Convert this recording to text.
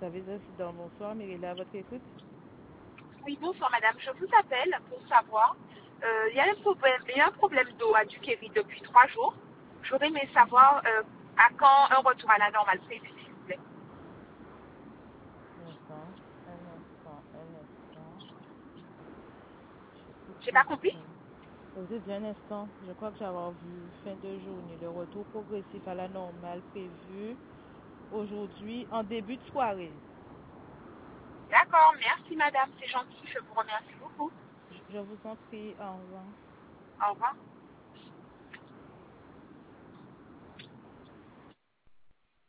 service incident. Bonsoir, Myrilla, à votre écoute. Oui, bonsoir madame. Je vous appelle pour savoir, il y a un problème d'eau à Duquesne depuis 3 jours. J'aurais aimé savoir à quand un retour à la normale prévu, s'il vous plaît. Instant, un instant. J'écoute J'ai pour pas vous. compris? Je vous ai dit un instant. Je crois que j'avais vu fin de journée le retour progressif à la normale prévu aujourd'hui en début de soirée. D'accord, merci madame, c'est gentil, je vous remercie beaucoup. Je vous en prie, au revoir. Au revoir.